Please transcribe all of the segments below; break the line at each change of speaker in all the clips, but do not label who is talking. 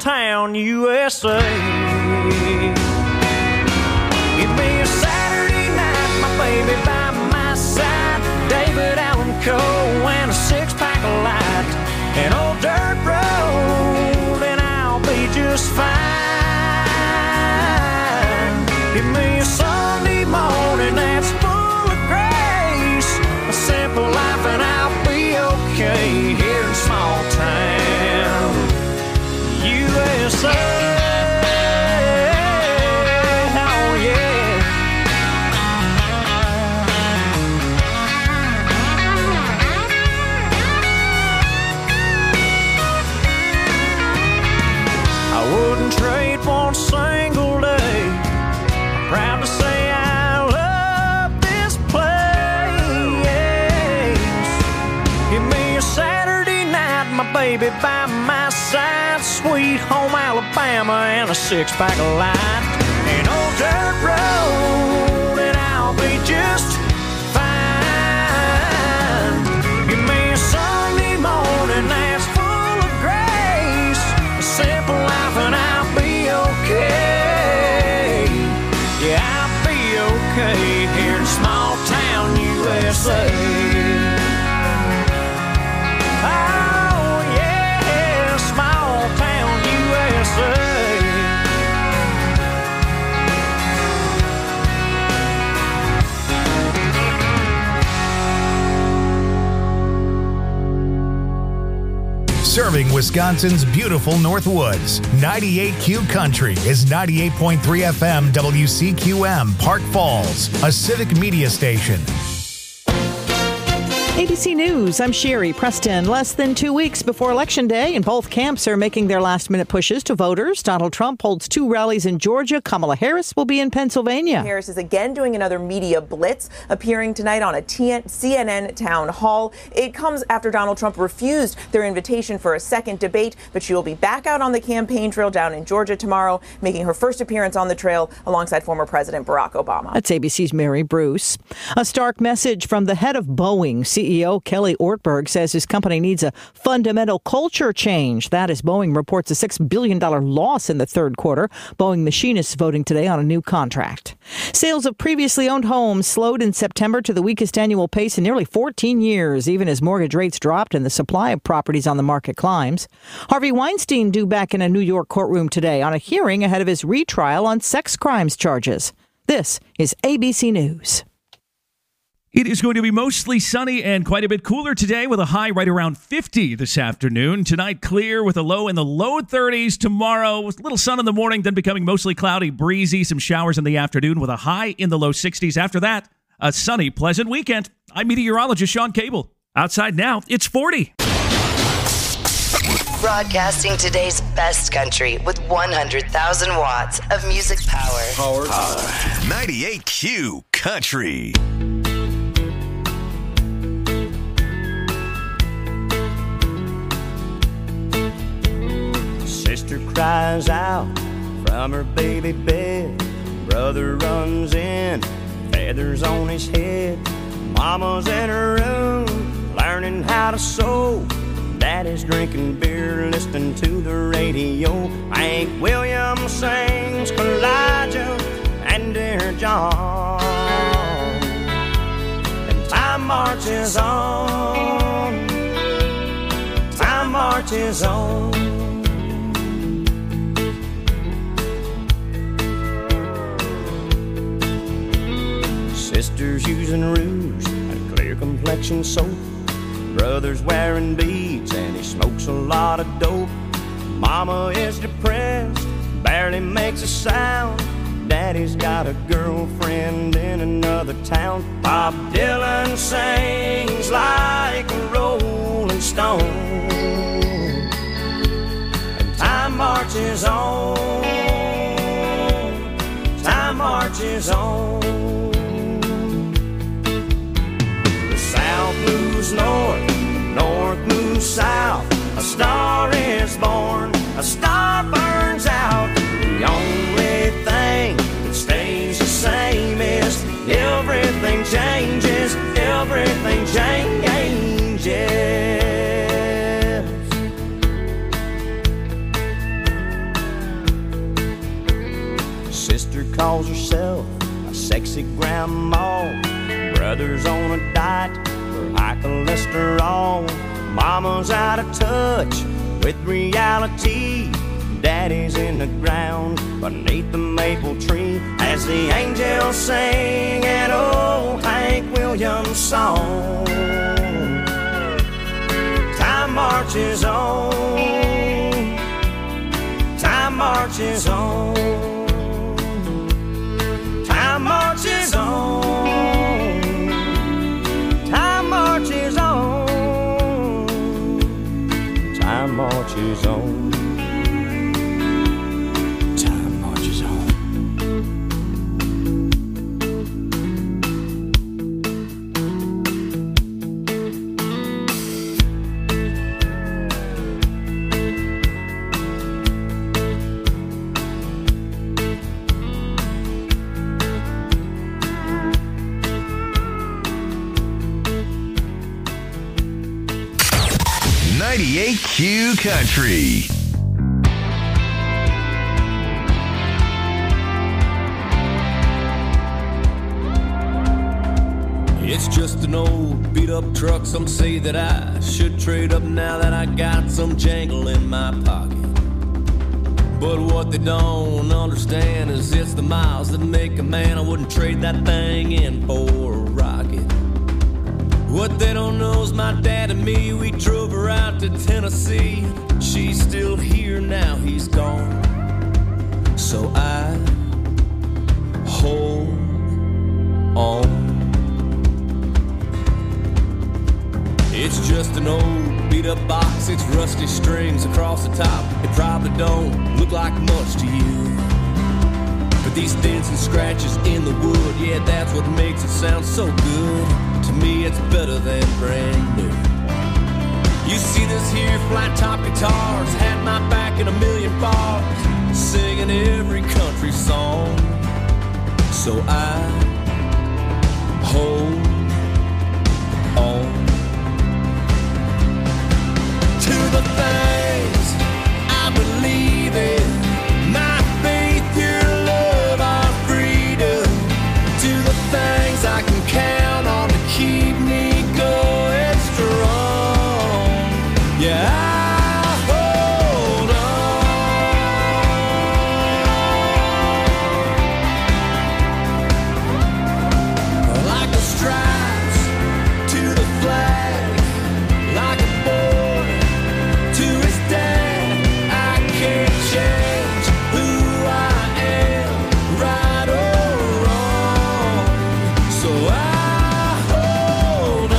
town USA. Give me a Saturday night, my baby by my side, David Allan Coe and a six-pack of light, an old dirt road, and I'll be just fine. Give me a Sunday morning that's full of grace, a simple life, and I'll be okay here in small town USA. Trade one single day. I'm proud to say I love this place. Give me a Saturday night, my baby by my side, sweet home Alabama and a six-pack of light, an old dirt road, and I'll be just fine. Give me a Sunday morning that's full of grace, a simple life, and I'll be okay. Yeah, I'll be okay here in small town USA. Oh yeah, small town USA.
Serving Wisconsin's beautiful Northwoods. 98Q Country is 98.3 FM WCQM Park Falls, a civic media station.
ABC News, I'm Sherry Preston. Less than 2 weeks before Election Day, and both camps are making their last-minute pushes to voters. Donald Trump holds 2 rallies in Georgia. Kamala Harris will be in Pennsylvania.
Harris is again doing another media blitz, appearing tonight on a CNN town hall. It comes after Donald Trump refused their invitation for a second debate, but she will be back out on the campaign trail down in Georgia tomorrow, making her first appearance on the trail alongside former President Barack Obama.
That's ABC's Mary Bruce. A stark message from the head of Boeing. CEO Kelly Ortberg says his company needs a fundamental culture change. That as Boeing reports a $6 billion loss in the third quarter. Boeing machinists voting today on a new contract. Sales of previously owned homes slowed in September to the weakest annual pace in nearly 14 years, even as mortgage rates dropped and the supply of properties on the market climbs. Harvey Weinstein due back in a New York courtroom today on a hearing ahead of his retrial on sex crimes charges. This is ABC News.
It is going to be mostly sunny and quite a bit cooler today with a high right around 50 this afternoon. Tonight, clear with a low in the low 30s. Tomorrow, a little sun in the morning, then becoming mostly cloudy, breezy, some showers in the afternoon with a high in the low 60s. After that, a sunny, pleasant weekend. I'm meteorologist Sean Cable. Outside now, it's 40.
Broadcasting today's best country with 100,000 watts of music power.
98Q Country.
Sister cries out from her baby bed. Brother runs in, feathers on his head. Mama's in her room, learning how to sew. Daddy's drinking beer, listening to the radio. Hank Williams sings Elijah and Dear John. And time marches on. Time marches on. Sisters using rouge and clear complexion soap. Brother's wearing beads and he smokes a lot of dope. Mama is depressed, barely makes a sound. Daddy's got a girlfriend in another town. Bob Dylan sings like a rolling stone. And time marches on. Time marches on. South moves north, north moves south. A star is born, a star burns out. The only thing that stays the same is everything changes, everything changes. Sister calls herself a sexy grandma. Brother's on a diet for high cholesterol. Mama's out of touch with reality. Daddy's in the ground beneath the maple tree as the angels sing an old Hank Williams song. Time marches on. Time marches on. Time marches on. Time marches on. Time marches on. Time marches on.
98Q Country.
It's just an old beat-up truck. Some say that I should trade up now that I got some jangle in my pocket. But what they don't understand is it's the miles that make a man. I wouldn't trade that thing in for a rocket. What they don't know is my dad and me, we drove her out to Tennessee. She's still here now, he's gone. So I hold on. It's just an old beat-up box, 6 rusty strings across the top. It probably don't look like much to you, but these dents and scratches in the wood, yeah, that's what makes it sound so good. To me, it's better than brand new. You see this here flat-top guitars had my back in a million bars, singing every country song. So I hold on to the things I believe in, my faith, your love, our freedom, to the things I can count on to keep me going strong. Yeah, I hold on like the stripes to the flag, like a boy to his dad. I can't change who I am, right or wrong. So I hold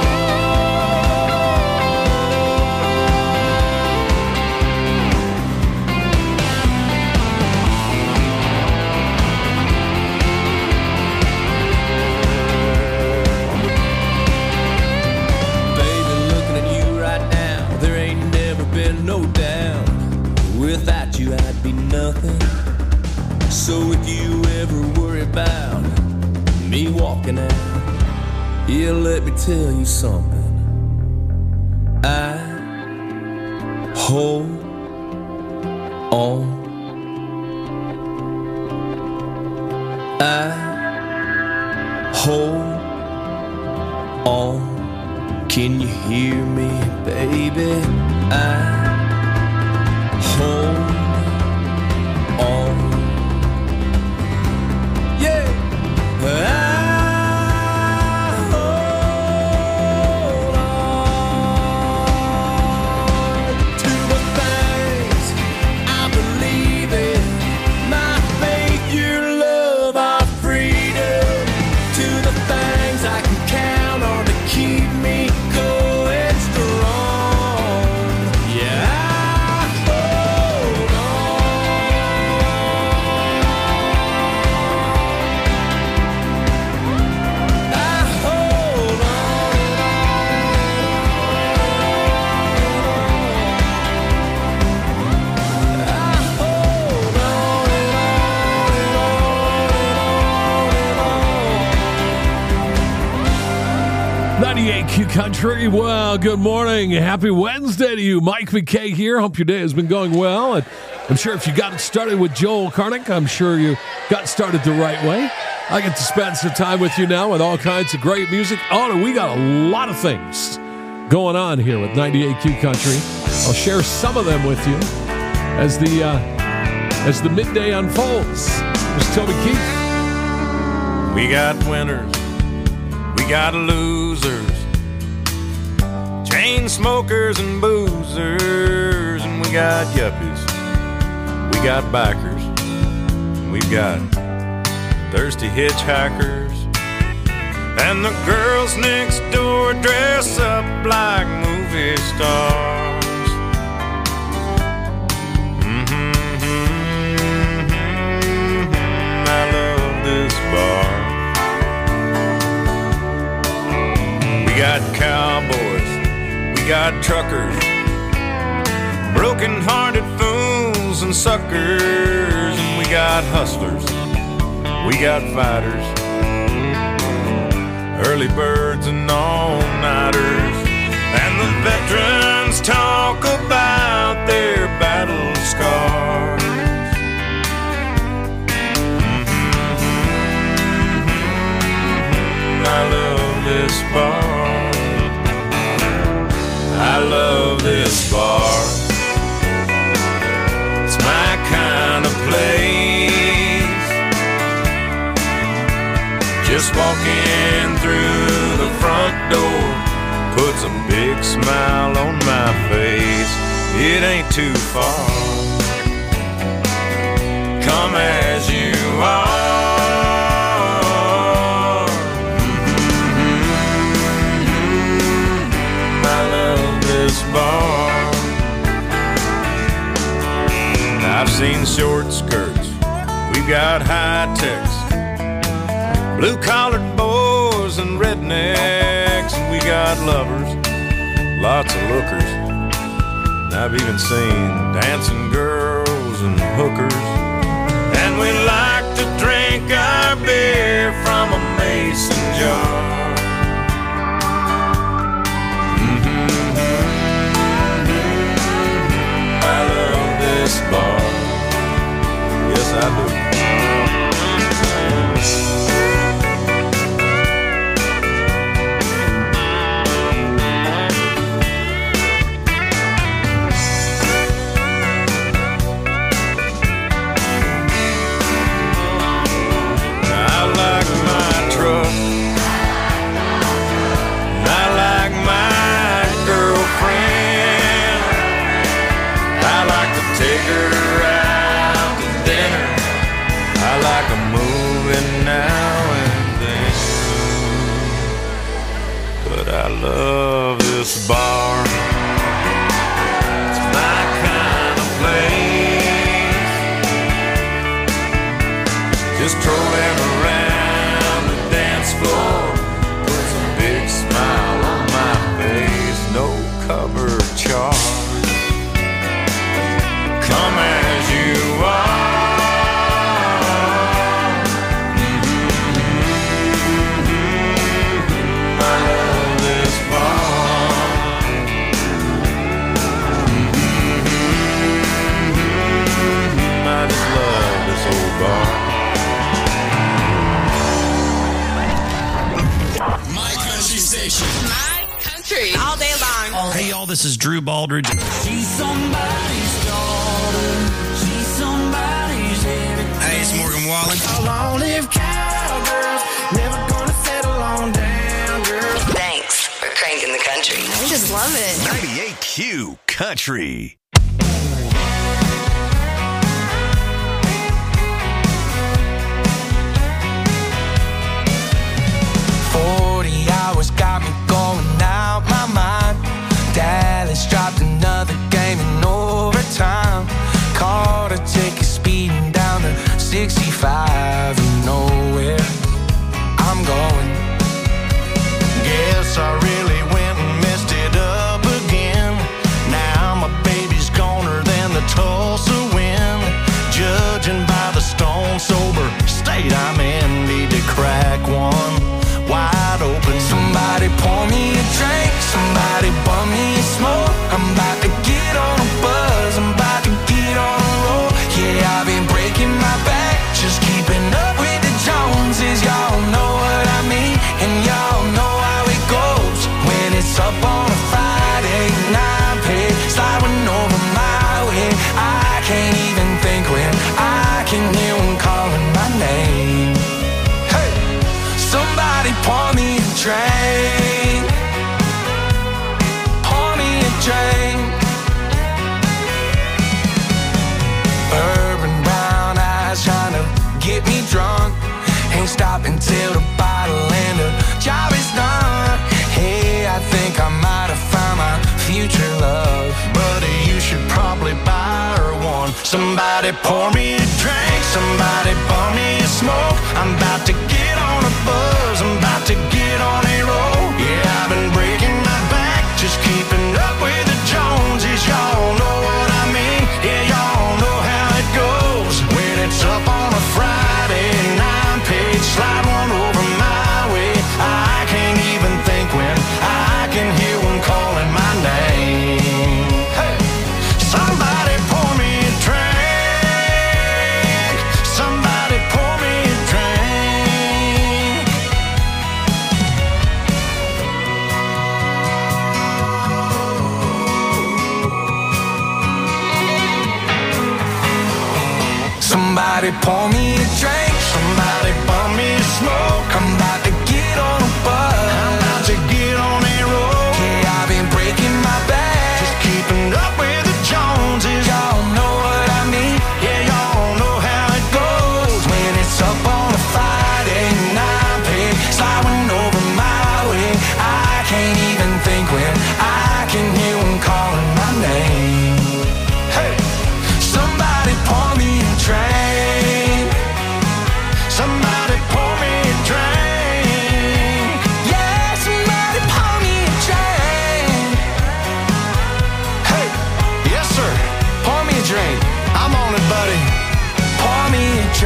Baby, looking at you right now, there ain't never been no doubt. Without you, I'd be nothing. So if you ever worry about me walking out, yeah, let me tell you something. I hold on. I hold on. Can you hear me, baby? I hold on. Yeah, I hold on to the things I believe in, my faith, your love, our freedom, to the things I can count on to keep me going strong. Yeah, I hold on. I hold on. I hold on.
98Q Country. Well, good morning. Happy Wednesday to you. Mike McKay here. Hope your day has been going well. And I'm sure if you got started with Joel Karnick, I'm sure you got started the right way. I get to spend some time with you now with all kinds of great music. Oh, and we got a lot of things going on here with 98Q Country. I'll share some of them with you as the midday unfolds. Here's Toby Keith.
We got winners, we got losers, chain smokers and boozers, and we got yuppies, we got bikers, and we've got thirsty hitchhikers, and the girls next door dress up like movie stars. I love this bar. We got cowboys, we got truckers, broken-hearted fools and suckers, and we got hustlers, we got fighters, early birds and all-nighters, and the veterans talk about their battle scars. I love this bar. I love this bar. It's my kind of place. Just walking through the front door puts a big smile on my face. It ain't too far. Come as you are. Bar. I've seen short skirts, we've got high techs, blue-collared boys and rednecks, and we got lovers, lots of lookers, and I've even seen dancing girls and hookers, and we like to drink our beer from a mason jar. Bar. Yes, I do. I like my truck. I like my girlfriend. I like to take her out to dinner. I like a movie now and then. But I love this bar. It's my kind of place. Just trolling around the dance floor puts a big smile on my face. No cover charge. Come as you are. I love this bar. I just love this old bar.
My country station.
My country. All day long.
Hey, y'all, this is Drew Baldridge.
She's somebody's daughter. She's somebody's everything.
Hey, it's Morgan Wallen.
Long-lived cowgirls. Never gonna settle on down, girl.
Thanks for cranking the country.
I just love it.
98Q Country.
40 hours got me going out my mind. Dallas dropped another game in overtime. Caught a ticket speeding down to 65 and nowhere I'm going. Guess I really went and messed it up again. Now my baby's just keeping up with the Joneses. Y'all know what I mean, and y'all know how it goes when it's up on a Friday night. Pay sliding over my way. I can't even think when I can hear one calling my name. Hey, somebody pour me a drink. Pour me a drink. Urban brown eyes trying to get me drunk. Ain't stopping till the bottle and the job is done. Hey, I think I might have found my future love. Buddy, you should probably buy her one. Somebody pour me a drink. Somebody pour me a smoke. I'm about to get on a buzz. I'm about to get on a roll. Yeah, I've been breaking my back, just keeping up with the Joneses. Y'all know what I mean. Yeah, y'all know how it goes when it's up on a Friday and I'm paid. Slide one over my way. I can't even think when I can hear one calling my name. Hey, somebody pour me a drink. Somebody pour me a drink. Somebody pour me a drink. Somebody pour me a smoke. I'm about to get on a bus. I'm about to get on a roll. Yeah, I've been breaking my back, just keeping up with the Joneses. Y'all know what I mean. Yeah, y'all know how it goes when it's up on a Friday night. Pay sliding over my way. I can't even think when I can hear one calling my name. Hey, somebody pour me a drink. Somebody pour me a drink. Yeah, somebody pour me a drink. Hey, yes sir, pour me a drink. I'm on it, buddy. Pour me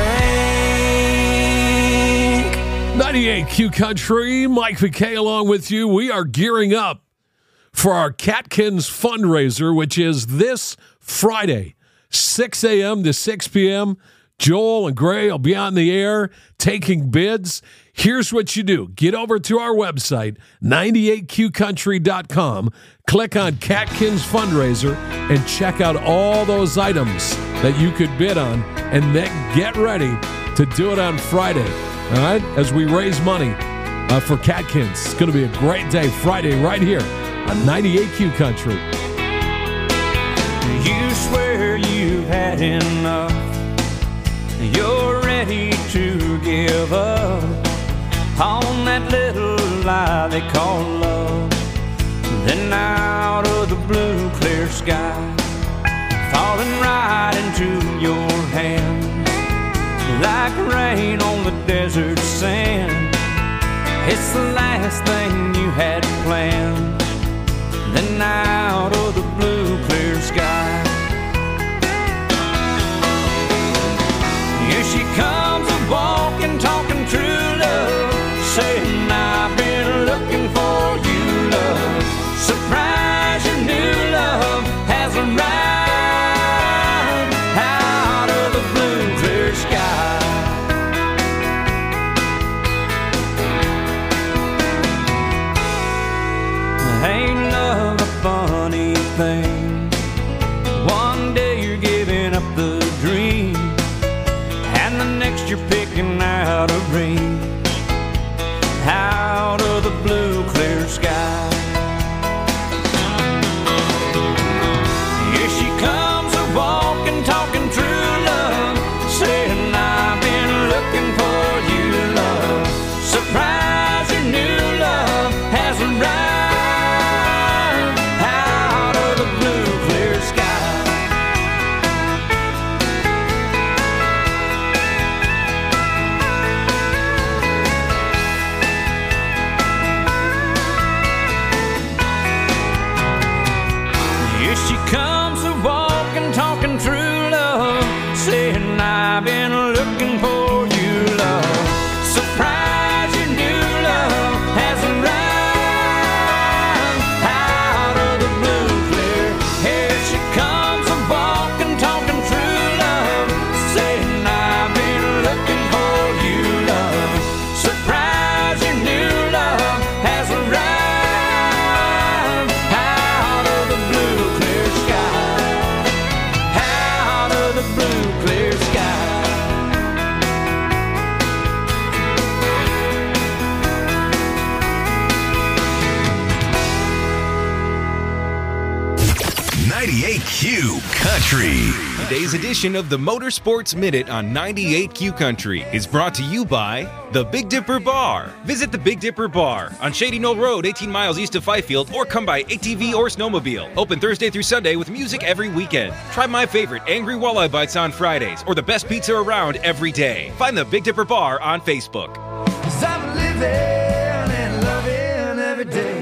a drink.
98 Q Country, Mike McKay along with you. We are gearing up for our Catkins fundraiser, which is this Friday, 6 a.m. to 6 p.m. Joel and Gray will be on the air taking bids. Here's what you do. Get over to our website, 98qcountry.com. Click on Catkins Fundraiser and check out all those items that you could bid on, and then get ready to do it on Friday, all right, as we raise money for Catkins. It's going to be a great day Friday right here on 98Q Country.
You swear you've had enough. You're ready to give up on that little lie they call love. Then out of the blue clear sky, falling right into your hands like rain on the desert sand. It's the last thing you had planned. Then out of the blue clear sky, here she comes a-walking, talking true love, saying I've been looking for you, love. Surprise, your new love has arrived.
Country.
Today's edition of the Motorsports Minute on 98Q Country is brought to you by the Big Dipper Bar. Visit the Big Dipper Bar on Shady Knoll Road, 18 miles east of Fifield, or come by ATV or snowmobile. Open Thursday through Sunday with music every weekend. Try my favorite Angry Walleye Bites on Fridays or the best pizza around every day. Find the Big Dipper Bar on Facebook.
'Cause I'm living and loving every day.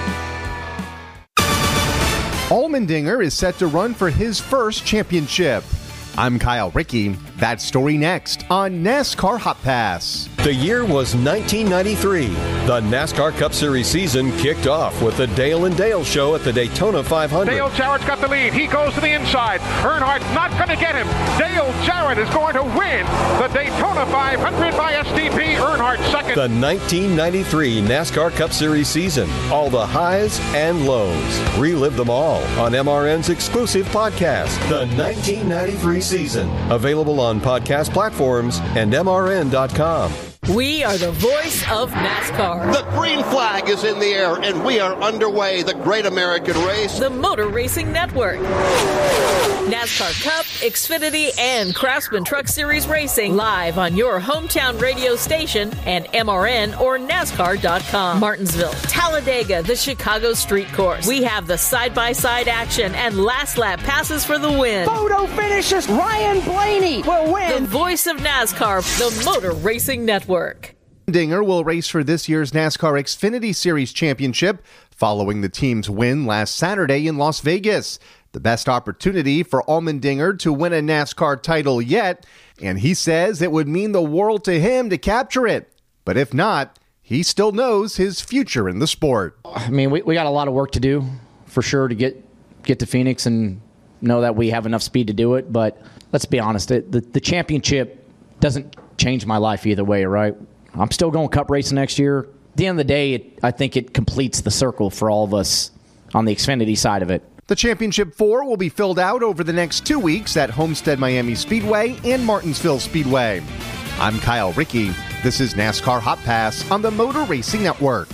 Allmendinger is set to run for his first championship. I'm Kyle Rickey. That story next on NASCAR Hot Pass.
The year was 1993. The NASCAR Cup Series season kicked off with the Dale and Dale show at the Daytona 500.
Dale Jarrett's got the lead. He goes to the inside. Earnhardt's not going to get him. Dale Jarrett is going to win the Daytona 500 by STP. Earnhardt second.
The 1993 NASCAR Cup Series season. All the highs and lows. Relive them all on MRN's exclusive podcast, The 1993 Season. Available on podcast platforms and MRN.com.
We are the voice of NASCAR.
The green flag is in the air, and we are underway. The Great American Race.
The Motor Racing Network. NASCAR Cup, Xfinity, and Craftsman Truck Series Racing live on your hometown radio station and MRN or NASCAR.com. Martinsville, Talladega, the Chicago Street Course. We have the side-by-side action and last lap passes for the win.
Photo finishes. Ryan Blaney will win.
The voice of NASCAR, the Motor Racing Network.
Allmendinger will race for this year's NASCAR Xfinity Series Championship following the team's win last Saturday in Las Vegas. The best opportunity for Allmendinger to win a NASCAR title yet, and he says it would mean the world to him to capture it. But if not, he still knows his future in the sport.
I mean, we got a lot of work to do, for sure, to get to Phoenix and know that we have enough speed to do it. But let's be honest, the championship doesn't change my life either way, right? I'm still going Cup racing next year. At the end of the day, I think it completes the circle for all of us on the Xfinity side of it.
The Championship 4 will be filled out over the next 2 weeks at Homestead Miami Speedway and Martinsville Speedway. I'm Kyle Rickey. This is NASCAR Hot Pass on the Motor Racing Network.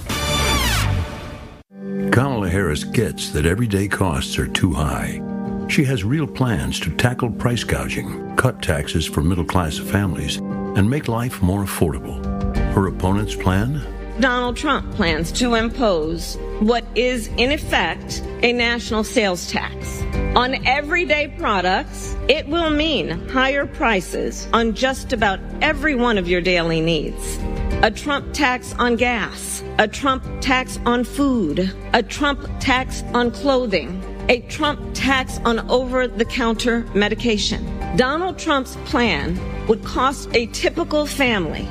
Kamala Harris gets that everyday costs are too high. She has real plans to tackle price gouging, cut taxes for middle-class families, and make life more affordable. Her opponent's plan?
Donald Trump plans to impose what is, in effect, a national sales tax. On everyday products, it will mean higher prices on just about every one of your daily needs. A Trump tax on gas, a Trump tax on food, a Trump tax on clothing, a Trump tax on over-the-counter medication. Donald Trump's plan would cost a typical family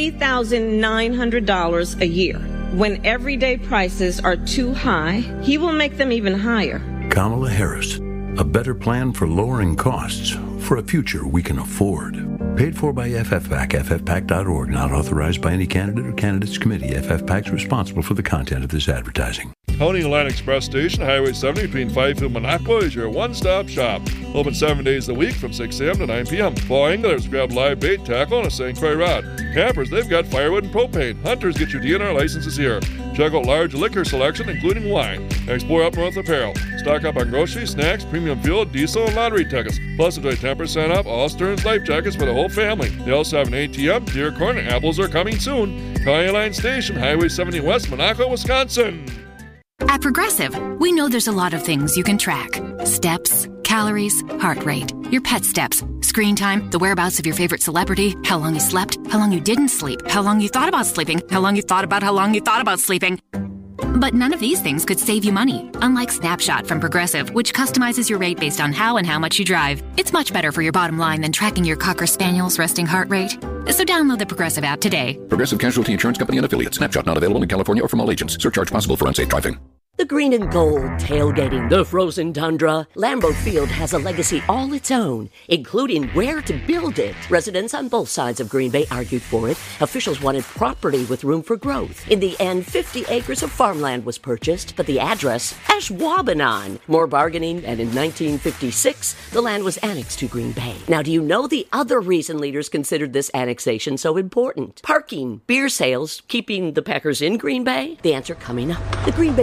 $3,900 a year. When everyday prices are too high, he will make them even higher.
Kamala Harris, a better plan for lowering costs for a future we can afford. Paid for by FFPAC, ffpac.org, not authorized by any candidate or candidates committee. FFPAC is responsible for the content of this advertising.
County Line Express Station, Highway 70 between Fifield and Minocqua is your one-stop shop. Open 7 days a week from 6 a.m. to 9 p.m. For anglers, grab live bait, tackle, and a sanctuary rod. Campers, they've got firewood and propane. Hunters, get your DNR licenses here. Check out large liquor selection, including wine. Explore Up North apparel. Stock up on groceries, snacks, premium fuel, diesel, and lottery tickets. Plus, enjoy 10% off all Stearns life jackets for the whole family. They also have an ATM, deer corn, and apples are coming soon. County Line Station, Highway 70 West, Minocqua, Wisconsin.
At Progressive, we know there's a lot of things you can track. Steps, calories, heart rate, your pet steps, screen time, the whereabouts of your favorite celebrity, how long you slept, how long you didn't sleep, how long you thought about sleeping, how long you thought about sleeping. But none of these things could save you money, unlike Snapshot from Progressive, which customizes your rate based on how and how much you drive. It's much better for your bottom line than tracking your Cocker Spaniel's resting heart rate. So download the Progressive app today.
Progressive Casualty Insurance Company and Affiliates. Snapshot not available in California or from all agents. Surcharge possible for unsafe driving.
The green and gold, tailgating, the frozen tundra. Lambeau Field has a legacy all its own, including where to build it. Residents on both sides of Green Bay argued for it. Officials wanted property with room for growth. In the end, 50 acres of farmland was purchased, but the address, Ashwaubenon. More bargaining, and in 1956, the land was annexed to Green Bay. Now, do you know the other reason leaders considered this annexation so important? Parking, beer sales, keeping the Packers in Green Bay? The answer coming up. The Green Bay City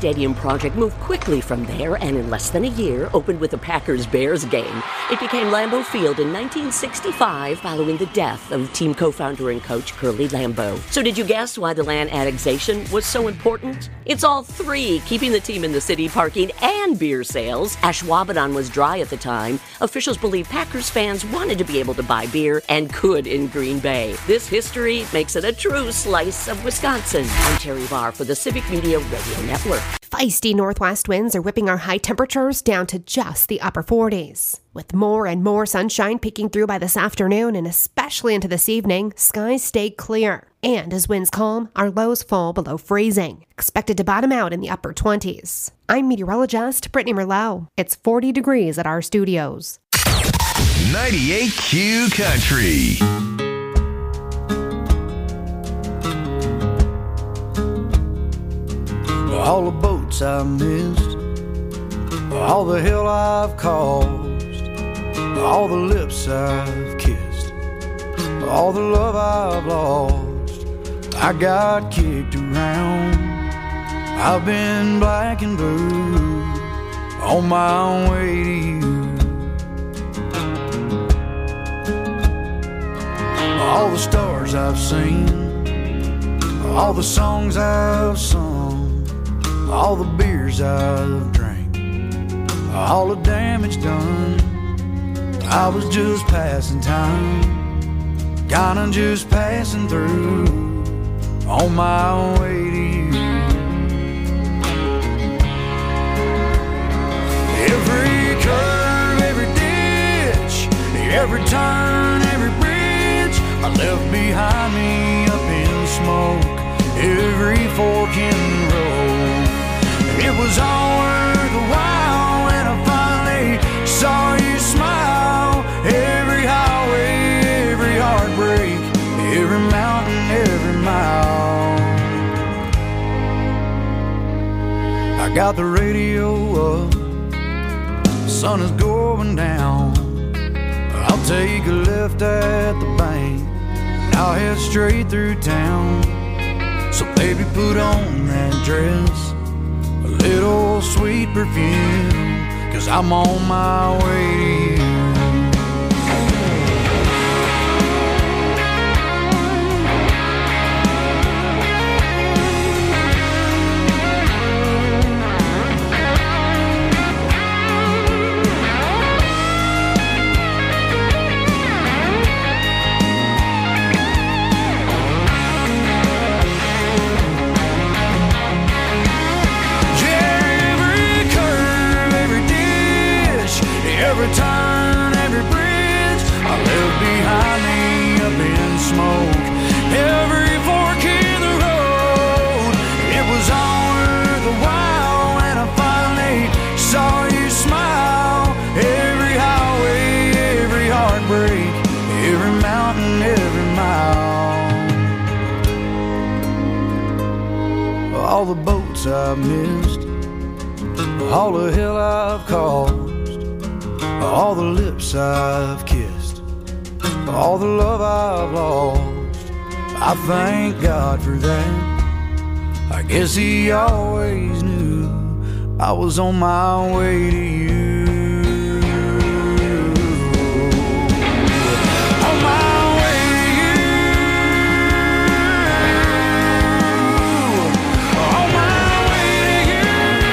stadium project moved quickly from there and in less than a year opened with a Packers-Bears game. It became Lambeau Field in 1965 following the death of team co-founder and coach Curly Lambeau. So did you guess why the land annexation was so important? It's all three, keeping the team in the city, parking, and beer sales. Ashwaubenon was dry at the time. Officials believe Packers fans wanted to be able to buy beer and could in Green Bay. This history makes it a true slice of Wisconsin. I'm Terry Barr for the Civic Media Radio Network.
Feisty northwest winds are whipping our high temperatures down to just the upper 40s. With more and more sunshine peeking through by this afternoon and especially into this evening, skies stay clear. And as winds calm, our lows fall below freezing, expected to bottom out in the upper 20s. I'm meteorologist Brittany Merlot. It's 40 degrees at our studios.
98Q Country.
All the boats I've missed, all the hell I've caused, all the lips I've kissed, all the love I've lost. I got kicked around, I've been black and blue, on my way to you. All the stars I've seen, all the songs I've sung, all the beers I've drank, all the damage done. I was just passing time, kinda just passing through, on my way to you. Every curve, every ditch, every turn, every bridge I left behind me up in smoke, every fork in the road. It was all worth a while when I finally saw you smile. Every highway, every heartbreak, every mountain, every mile. I got the radio up, the sun is going down. I'll take a left at the bank, and I'll head straight through town. So baby, put on that dress, a little sweet perfume, 'cause I'm on my way to you. Every turn, every bridge I left behind me up in smoke, every fork in the road. It was all worth a while when I finally saw you smile. Every highway, every heartbreak, every mountain, every mile. All the boats I've missed, all the hell I've caused, all the lips I've kissed, all the love I've lost. I thank God for that. I guess He always knew I was on my way to you. On my way to you. On my way to you.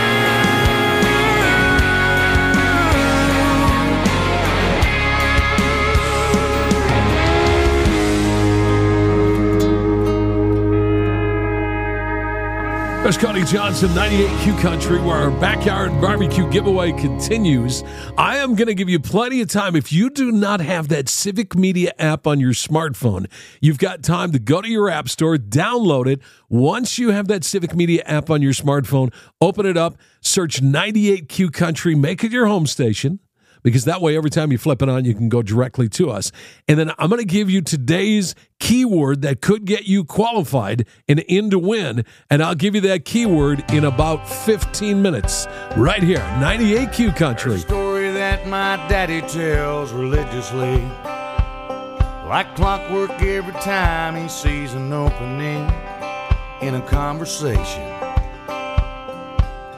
There's Cody Johnson, 98Q Country, where our backyard barbecue giveaway continues. I am going to give you plenty of time. If you do not have that Civic Media app on your smartphone, you've got time to go to your app store, download it. Once you have that Civic Media app on your smartphone, open it up, search 98Q Country, make it your home station, because that way every time you flip it on, you can go directly to us. And then I'm going to give you today's keyword that could get you qualified and in to win, and I'll give you that keyword in about 15 minutes right here, 98Q Country.
A story that my daddy tells religiously, like clockwork every time he sees an opening in a conversation.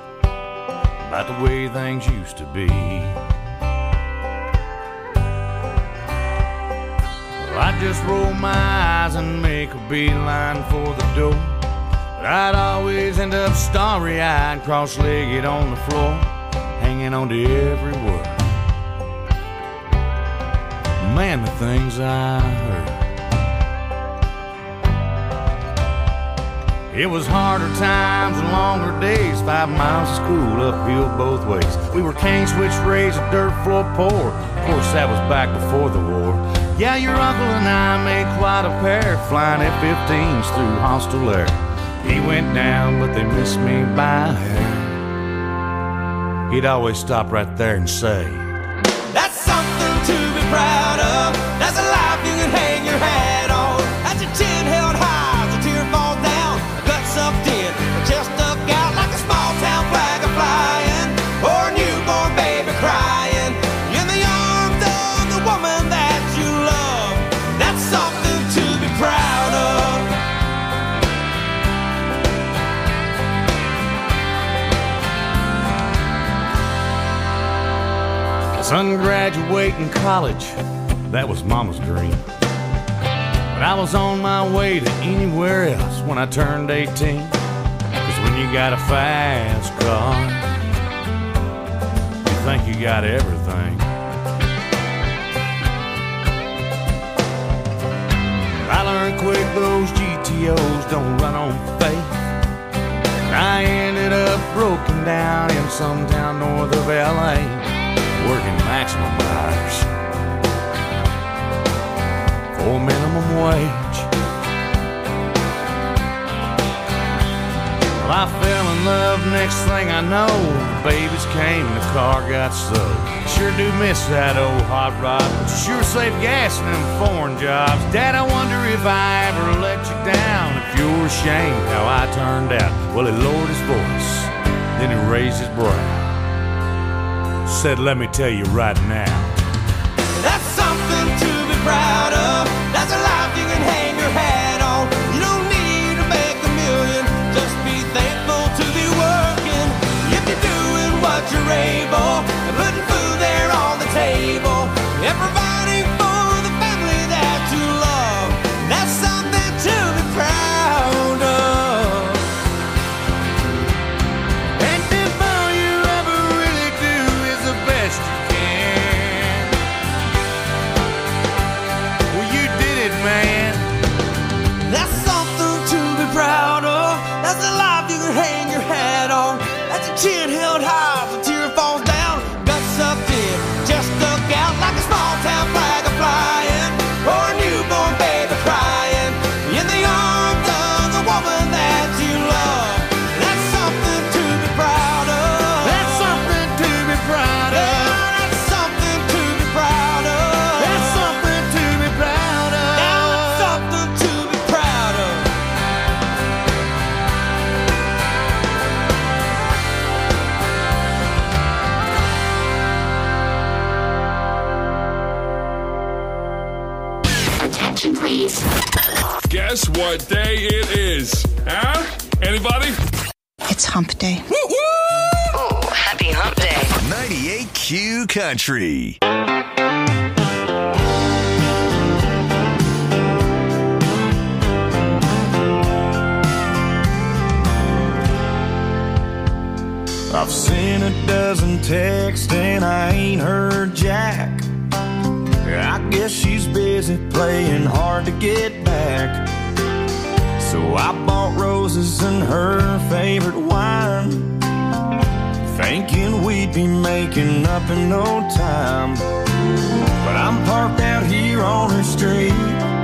like the way things used to be. Well, I'd just roll my eyes and make a beeline for the door, but I'd always end up starry-eyed, cross-legged on the floor, hanging on to every word. Man, the things I heard. It was harder times and longer days, 5 miles of school uphill both ways. We were cane switch raised, a dirt floor poor. Of course, that was back before the war. Yeah, your uncle and I made quite a pair, flying F-15s through hostile air. He went down, but they missed me by a hair. He'd always stop right there and say, "That's something to be proud of. That's a life you can hang your hat on. That's your chin held high as a tear falls down. Sucked in, just stuck out like a small town flag a flying, or a newborn baby crying in the arms of the woman that you love. That's something to be proud of." My son graduating college, that was Mama's dream. But I was on my way to anywhere else when I turned 18. 'Cause when you got a fast car, you think you got everything. I learned quick those GTOs don't run on faith. I ended up broken down in some town north of LA, working maximum hours for minimum wage. Well, I fell in love, next thing I know, the babies came and the car got sold. Sure do miss that old hot rod, but you sure save gas in them foreign jobs. Dad, I wonder if I ever let you down, if you're ashamed how I turned out. Well, he lowered his voice, then he raised his brow, said, "Let me tell you right now, that's something to be proud of. That's a life you can hang your hat on. You don't need to make a million, just be thankful to be working. If you're doing what you're able, and putting food there on the table, and providing for the family that you love, that's something to be proud of. And if all you ever really do is the best you can, well, you did it, man. That's something to be proud of. That's a life you can hang your hat on. That's a chin held high as a tear falls down. Guts sucked in, just stuck out like a small town flag a flying, or a newborn baby crying in the arms of the woman that you love. That's something to be proud of. That's something to be proud of. Yeah, that's something to be proud of. That's something to be proud of. That's something to be proud of.
Attention, please.
Guess what day it is? Huh? Anybody?
It's hump day.
Oh, happy hump day. 98Q Country.
I've seen a dozen texts and I ain't heard jack. I guess she's busy playing hard to get back. So I bought roses and her favorite wine, thinking we'd be making up in no time. But I'm parked out here on her street.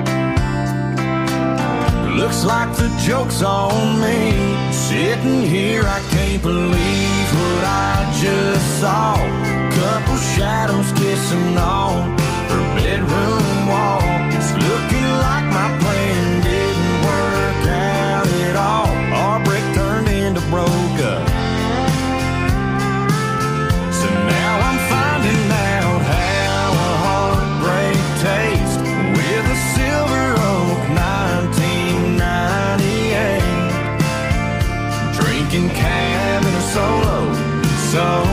Looks like the joke's on me. Sitting here, I can't believe what I just saw. Couple shadows kissing on her bedroom wall. It's looking like my plan didn't work out at all. Our break turned into broke up. So now I'm finding out how a heartbreak tastes with a Silver Oak 1998. Drinking cab in a Solo, so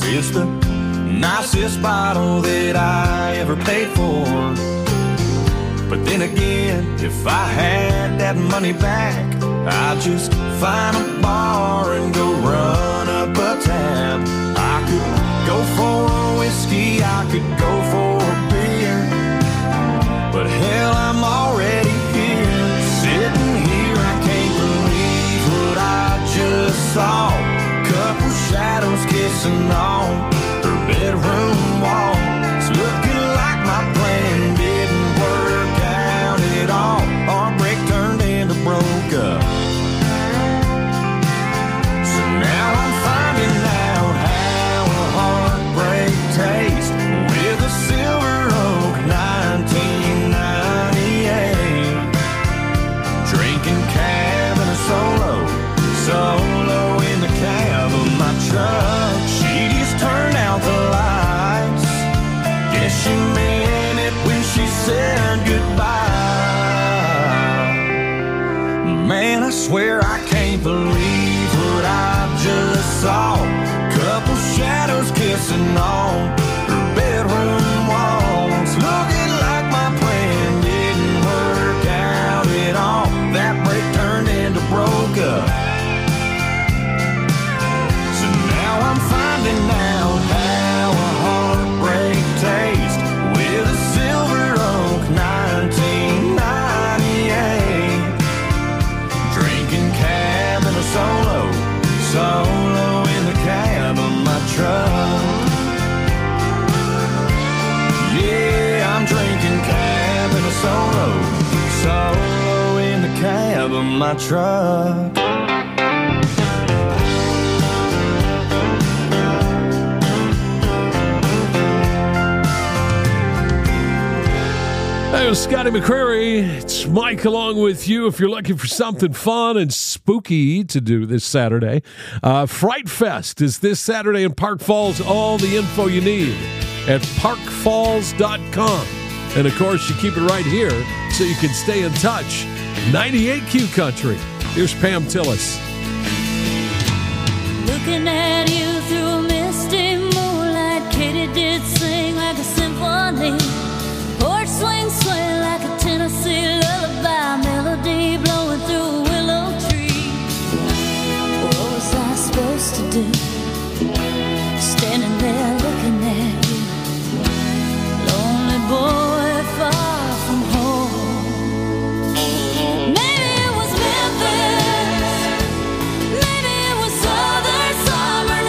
It's the nicest bottle that I ever paid for. But then again, if I had that money back, I'd just find a bar and go run up a tab. I could go for a whiskey, I could go for a beer, but hell, I'm already here, sitting here. I can't believe what I just saw. Couple shadows kissing on her bedroom wall. It's looking like my plan didn't work out at all. Our break turned into broke up. So now I'm finding out how a heartbreak tastes with a Silver Oak 1998. Drinking cab and a solo in the cab of my truck. She just turned out the lights. Guess she meant it when she said goodbye. Man, I swear I can't believe what I just saw. Couple shadows kissing on her bedroom walls. Looking like my plan didn't work out at all. That break turned into broke up. So now I'm finding out how a heartbreak tastes with a Silver Oak 1998. Drinking cab and a solo in the cab of my truck. Yeah, I'm drinking cab and a solo in the cab of my truck.
Hey, it was Scotty McCreery. It's Mike along with you if you're looking for something fun and spooky to do this Saturday. Fright Fest is this Saturday in Park Falls. All the info you need at parkfalls.com. And, of course, you keep it right here so you can stay in touch. 98Q Country. Here's Pam Tillis.
Looking at you through a misty moonlight, Katie did sing like a symphony. Porch swing, swing like a Tennessee lullaby, melody blowing through a willow tree. What was I supposed to do? Standing there looking at you, lonely boy far from home. Maybe it was Memphis, maybe it was southern summer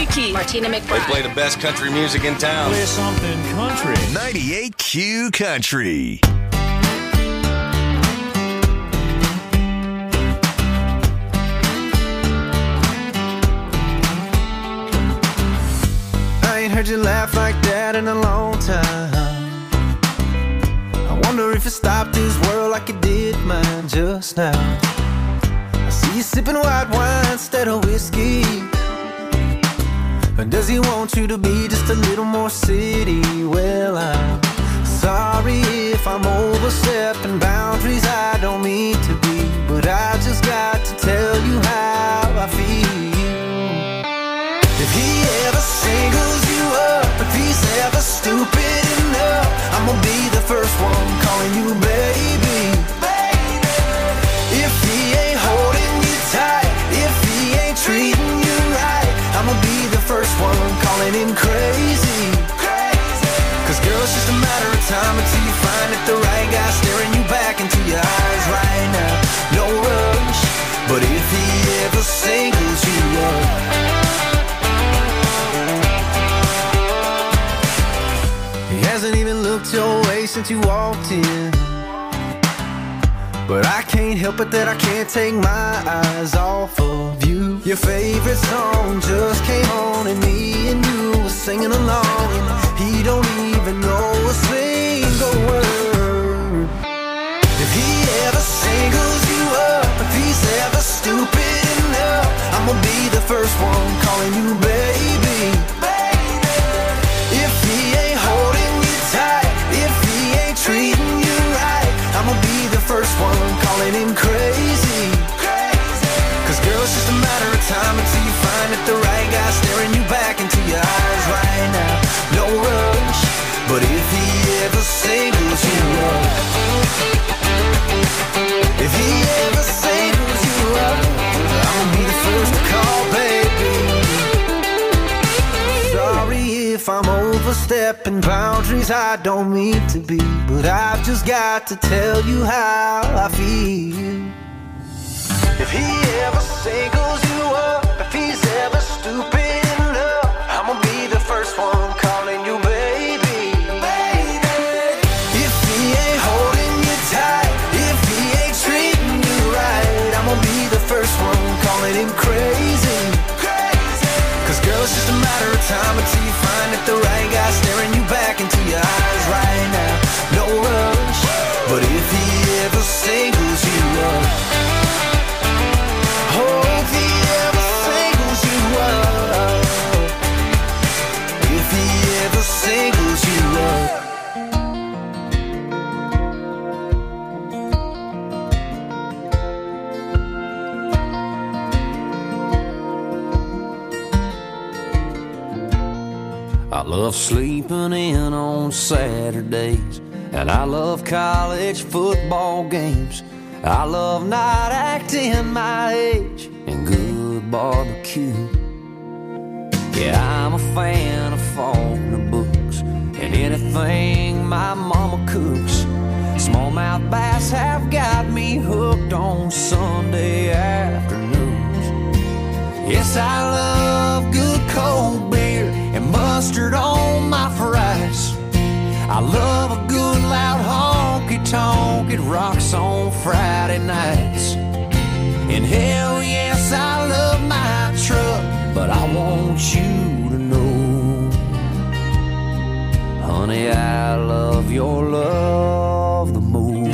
Key. Martina McBride.
They play the best country music in town.
Play something country.
98Q Country.
I ain't heard you laugh like that in a long time. I wonder if it stopped this world like it did mine just now. I see you sipping white wine instead of whiskey. Does he want you to be just a little more city? Well, I'm sorry if I'm overstepping boundaries I don't mean to be, but I just got to tell you how I feel. If he ever singles you up, if he's ever stupid enough, I'm gonna be the first one calling you baby. If he ain't holding you tight, if he ain't treating you right, I'm gonna be the first one calling him crazy. Cause girl, it's just a matter of time until you find that the right guy staring you back into your eyes right now. No rush, but if he ever singles you up, he hasn't even looked your way since you walked in, but I can't help it that I can't take my eyes off of you. Your favorite song just came on and me and you were singing along, and he don't even know a single word. If he ever singles you up, if he's ever stupid enough, I'm gonna be the first one calling you baby. If he ain't holding you tight, if he ain't treating you right, I'm gonna be the first one calling him crazy. Cause girl, it's just a matter of time until you find that the right guy staring you back into your eyes right now. No rush, but if he ever singles you up, if he ever singles you up, I'm gonna be the first to call baby. Sorry if I'm overstepping boundaries I don't mean to be, but I've just got to tell you how I feel. If he ever singles you up, if he's ever stupid enough, I'm gonna be the first one calling you baby. If he ain't holding you tight, if he ain't treating you right, I'm gonna be the first one calling him crazy. Cause girl, it's just a matter of time until you find that the right guy staring you back into your eyes right now. No rush, but if he ever singles you up, oh, if he ever singles you up, if he ever singles you up.
I love sleeping in on Saturdays, and I love college football games. I love not acting my age and good barbecue. Yeah, I'm a fan of Faulkner books and anything my mama cooks. Smallmouth bass have got me hooked on Sunday afternoons. Yes, I love good cold beer and mustard on my fries. I love a good loud honky-tonk, it rocks on Friday nights. And hell yes, I love my truck, but I want you to know, honey, I love your love the most.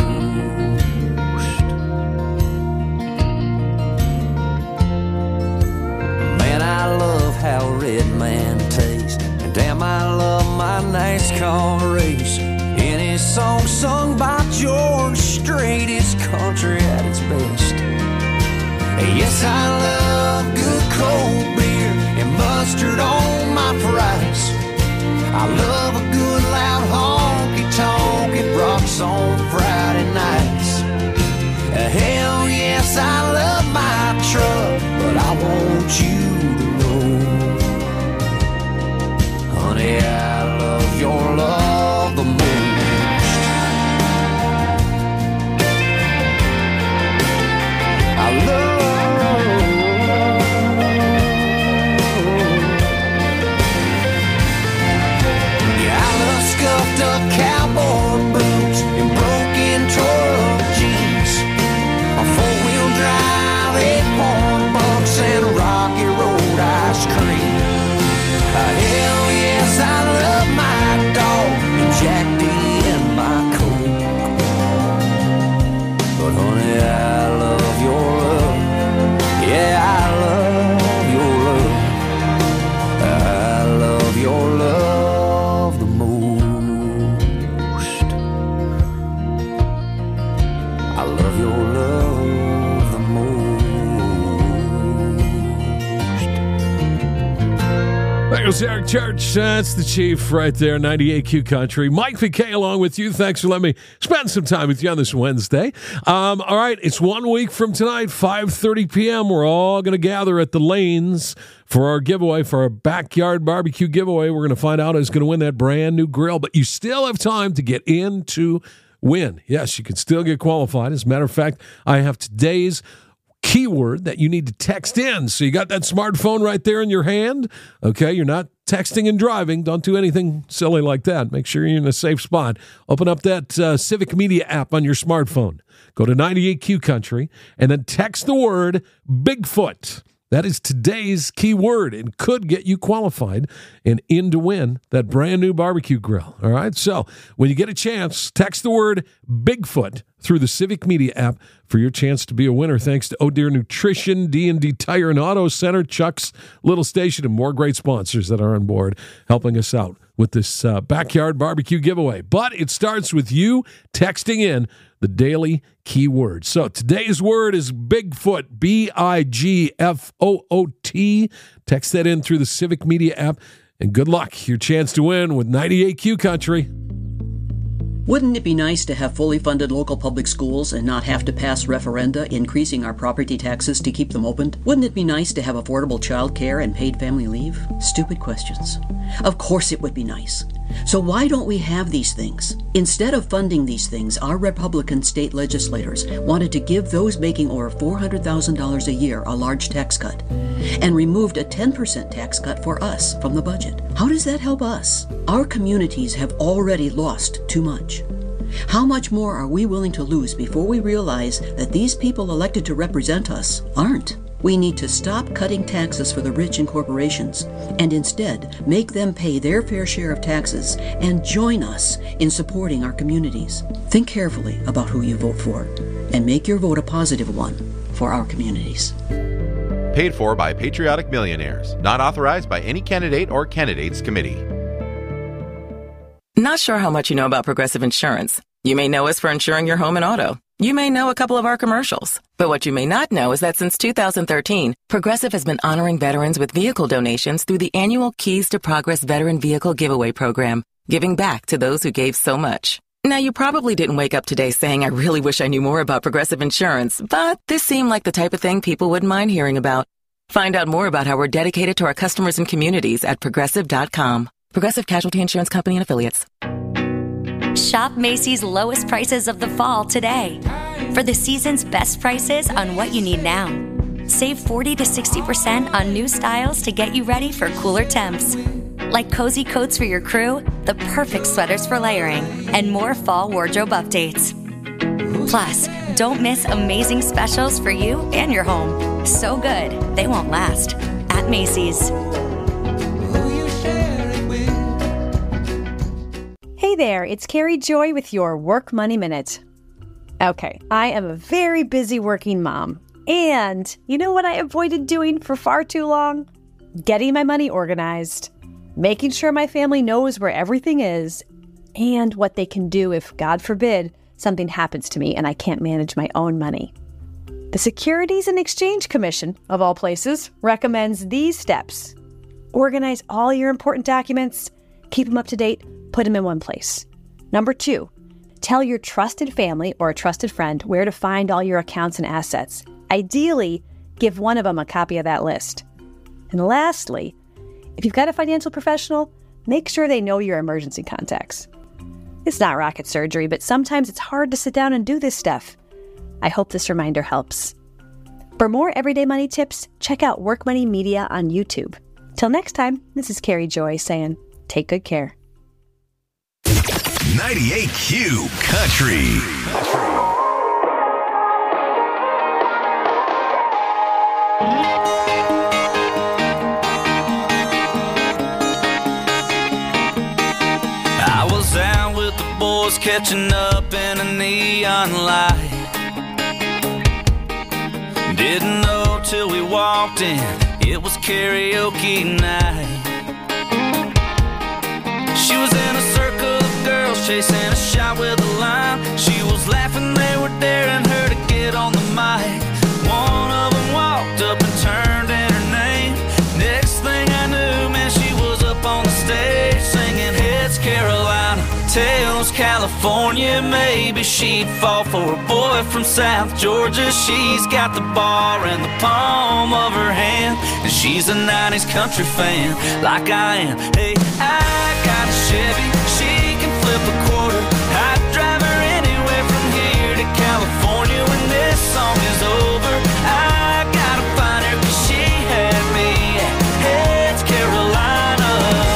Man, I love how Red Man tastes, and damn, I love my NASCAR race. Any song sung by George Strait is country at its best. Yes, I love good cold beer and mustard on my fries. I love a good loud honky-tonk, it rocks on Friday nights. Hell yes, I love my truck, but I want you to know, honey, I love your love the most. I
cowboy boots and broken truck jeans. A four-wheel drive, 8-point bucks, and a Rocky Road ice cream. Hell yes, I love my dog and Jack D and my Coke. But honey, I love your love. Yeah, I love your love. I love your love the most. I love your love the most.
There goes Eric Church. That's the Chief right there, 98Q Country. Mike McKay along with you. Thanks for letting me spend some time with you on this Wednesday. All right, it's 1 week from tonight, 5:30 p.m. We're all going to gather at the Lanes for our giveaway, for our backyard barbecue giveaway. We're going to find out who's going to win that brand new grill, but you still have time to get in to win. Yes, you can still get qualified. As a matter of fact, I have today's keyword that you need to text in. So you got that smartphone right there in your hand. Okay, you're not texting and driving. Don't do anything silly like that. Make sure you're in a safe spot. Open up that Civic Media app on your smartphone. Go to 98Q Country and then text the word Bigfoot. That is today's keyword and could get you qualified and in to win that brand new barbecue grill. All right. So when you get a chance, text the word Bigfoot through the Civic Media app for your chance to be a winner. Thanks to Oh Deer Nutrition, D&D Tire and Auto Center, Chuck's Little Station, and more great sponsors that are on board helping us out with this backyard barbecue giveaway. But it starts with you texting in the daily keyword. So today's word is Bigfoot, Bigfoot. Text that in through the Civic Media app, and good luck. Your chance to win with 98Q Country.
Wouldn't it be nice to have fully funded local public schools and not have to pass referenda increasing our property taxes to keep them opened? Wouldn't it be nice to have affordable child care and paid family leave? Stupid questions. Of course it would be nice. So why don't we have these things? Instead of funding these things, our Republican state legislators wanted to give those making over $400,000 a year a large tax cut and removed a 10% tax cut for us from the budget. How does that help us? Our communities have already lost too much. How much more are we willing to lose before we realize that these people elected to represent us aren't? We need to stop cutting taxes for the rich and corporations and instead make them pay their fair share of taxes and join us in supporting our communities. Think carefully about who you vote for and make your vote a positive one for our communities.
Paid for by Patriotic Millionaires. Not authorized by any candidate or candidates committee.
Not sure how much you know about Progressive Insurance. You may know us for insuring your home and auto. You may know a couple of our commercials. But what you may not know is that since 2013, Progressive has been honoring veterans with vehicle donations through the annual Keys to Progress Veteran Vehicle Giveaway Program, giving back to those who gave so much. Now, you probably didn't wake up today saying, I really wish I knew more about Progressive Insurance, but this seemed like the type of thing people wouldn't mind hearing about. Find out more about how we're dedicated to our customers and communities at Progressive.com. Progressive Casualty Insurance Company and Affiliates.
Shop Macy's lowest prices of the fall today. For the season's best prices on what you need now. Save 40 to 60% on new styles to get you ready for cooler temps. Like cozy coats for your crew, the perfect sweaters for layering, and more fall wardrobe updates. Plus, don't miss amazing specials for you and your home. So good, they won't last. At Macy's.
Hey there, it's Carrie Joy with your Work Money Minute. Okay, I am a very busy working mom. And you know what I avoided doing for far too long? Getting my money organized. Making sure my family knows where everything is and what they can do if, God forbid, something happens to me and I can't manage my own money. The Securities and Exchange Commission, of all places, recommends these steps. Organize all your important documents, keep them up to date, put them in one place. Number 2, tell your trusted family or a trusted friend where to find all your accounts and assets. Ideally, give one of them a copy of that list. And lastly, if you've got a financial professional, make sure they know your emergency contacts. It's not rocket surgery, but sometimes it's hard to sit down and do this stuff. I hope this reminder helps. For more everyday money tips, check out Work Money Media on YouTube. Till next time, this is Carrie Joy saying, take good care.
98Q Country.
I was out with the boys catching up in a neon light. Didn't know till we walked in, it was karaoke night. She was in a circle of girls chasing a shot with a line. She was laughing, they were daring her to get on the mic. One of them walked up and turned in her name. Next thing I knew, man, she was up on the stage singing Heads Carolina, Tails California. Maybe she'd fall for a boy from South Georgia. She's got the bar in the palm of her hand, and she's a 90s country fan like I am. Hey, I got a Chevy, she can flip a quarter. I'd drive her anywhere from here to California. When this song is over, I gotta find her, 'cause she had me at Heads Carolina.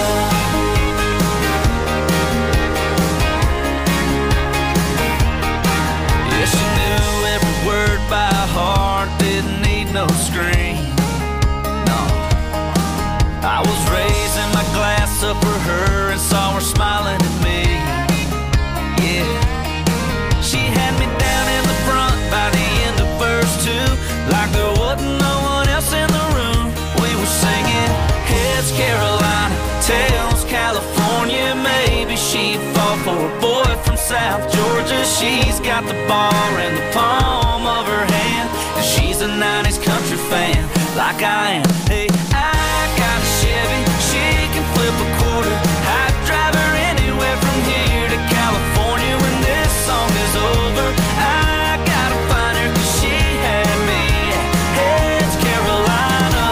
Yeah, she knew every word by heart, didn't need no screen. No, I was raising my glass up for her and saw her smiling at me. Yeah, she had me down in the front by the end of verse 2, like there wasn't no one else in the room. We were singing Heads Carolina, Tails California. Maybe she'd fall for a boy from South Georgia. She's got the bar in the palm of her hand, and she's a 90s country fan like I am. Hey, I got a Chevy, she can flip a quarter. I'd drive her anywhere from here to California. When this song is over, I gotta find her, 'cause she had me at Heads Carolina.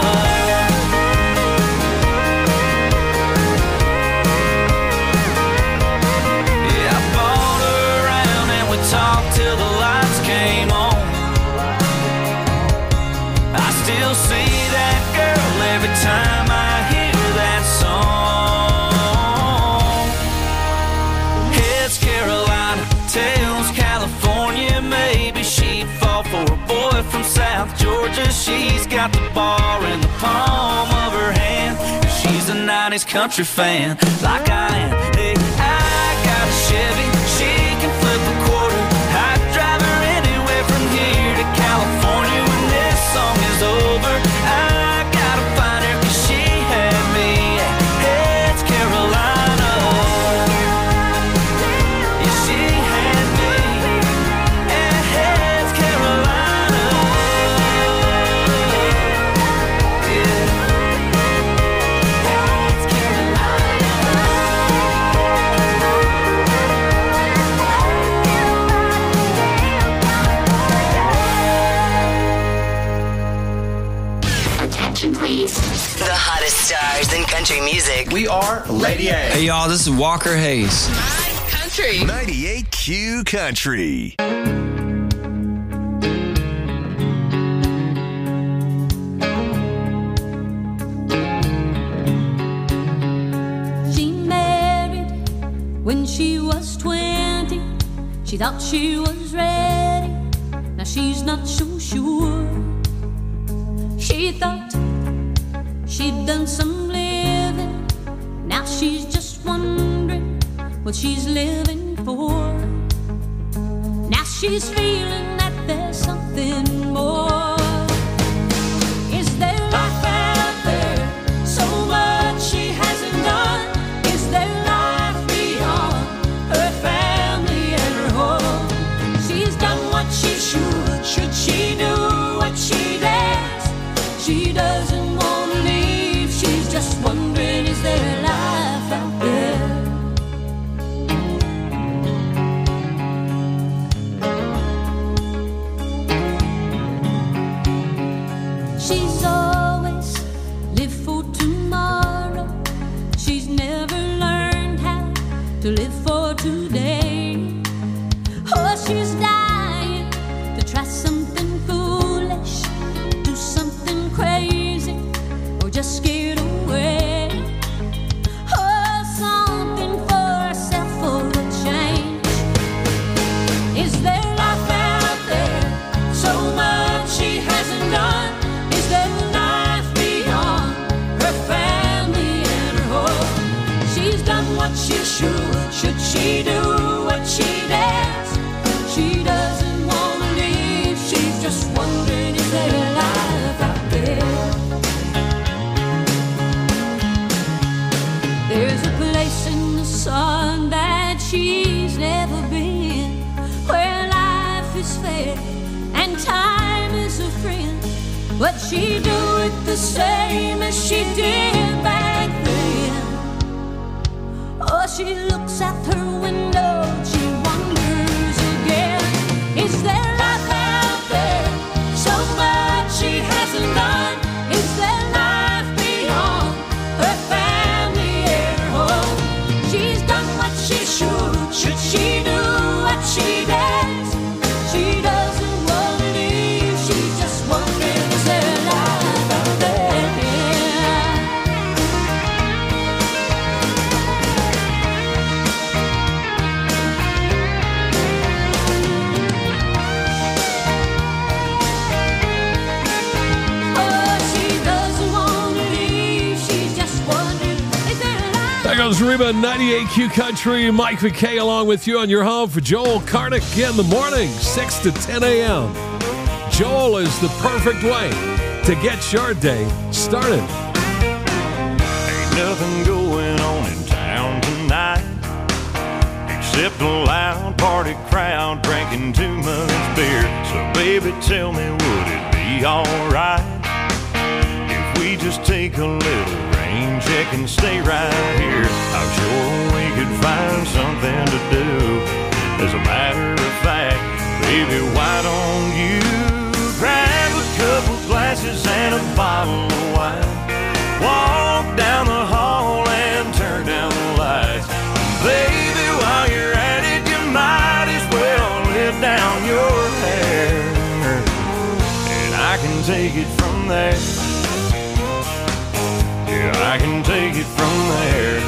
Yeah, I bought her around and we talked till the lights came on. I still see that girl every time I hear that song. Heads Carolina, Tails California. Maybe she'd fall for a boy from South Georgia. She's got the bar in the palm of her hand, and she's a 90s country fan like I am. Hey, I got a Chevy, she can flip a quarter. I'd drive her anywhere from here to California. When this song is over, I gotta find her, 'cause she had me at Heads Carolina. Yeah, she had me at Heads Carolina. Yeah. Heads Carolina.
Attention, please.
The hottest stars in country music.
We are Lady A.
Hey, y'all, this is Walker Hayes.
Country. 98Q Country.
She married when she was 20. She thought she was ready. Now she's not so sure. She thought she'd done some living. Now she's just wondering what she's living for. Now she's feeling that there's something more. Is there life out there? So much she hasn't done. Is there life beyond her family and her home? She's done what she should. Should she do what she does? She doesn't want to leave. She's just wondering, is there life out there? She's always lived for tomorrow. She's never learned how to live for today. Oh, she's dying to try something foolish, do something crazy, or just get away. Oh, something for herself for a change. should. Should she do what she does? She doesn't want to leave. She's just wondering, is there a life out there? There's a place in the sun that she's never been, where life is fair and time is a friend. But she do it the same as she did back then. Oh, she looks out her window, she wonders again, is there life out there? So much she hasn't done. Is there life beyond her family and her home? She's done what she should. Should she do what she does? She doesn't want to leave. She's just wondering, is there life out there?
There goes Reba, 98Q Country. Mike McKay along with you on your home for Joel Karnick in the morning, 6 to 10 a.m. Joel is the perfect way to get your day started.
Ain't nothing going on in town tonight except a loud party crowd drinking too much beer. So baby, tell me, would it be alright if we just take a little rain check and stay right here? I'm sure we could find something to do. As a matter of fact, baby, why don't you grab a couple glasses and a bottle of wine, walk down the hall and turn down the lights. Baby, while you're at it, you might as well let down your hair, and I can take it from there. Yeah, I can take it from there.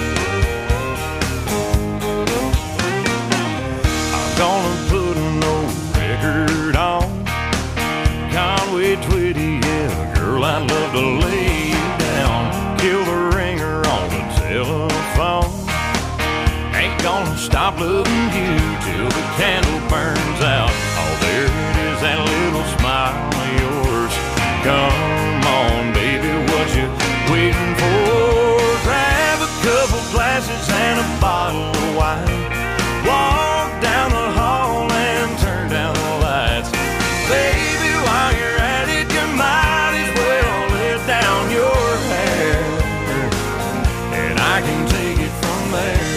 I'm gonna put an old record on Conway Twitty, yeah, girl, I'd love to lay you down. Kill the ringer on the telephone. Ain't gonna stop loving you till the candle burns out. Oh, there it is, that little smile of yours. Come on, baby, what you waiting for? Grab a couple glasses and a bottle of wine, walk down the hall and turn down the lights. Baby, while you're at it, you might as well let down your hair, and I can take it from there.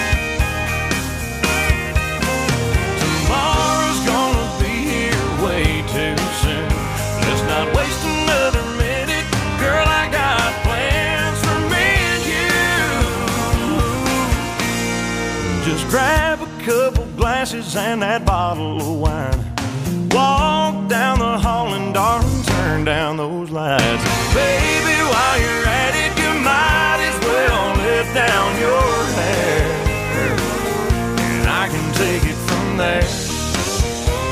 Tomorrow's gonna be here way too soon. Let's not waste another minute. Girl, I got plans for me and you. Just grab a couple glasses and that bottle of wine, walk down the hall and darling, turn down those lights. Baby, while you're at it, you might as well let down your hair, and I can take it from there.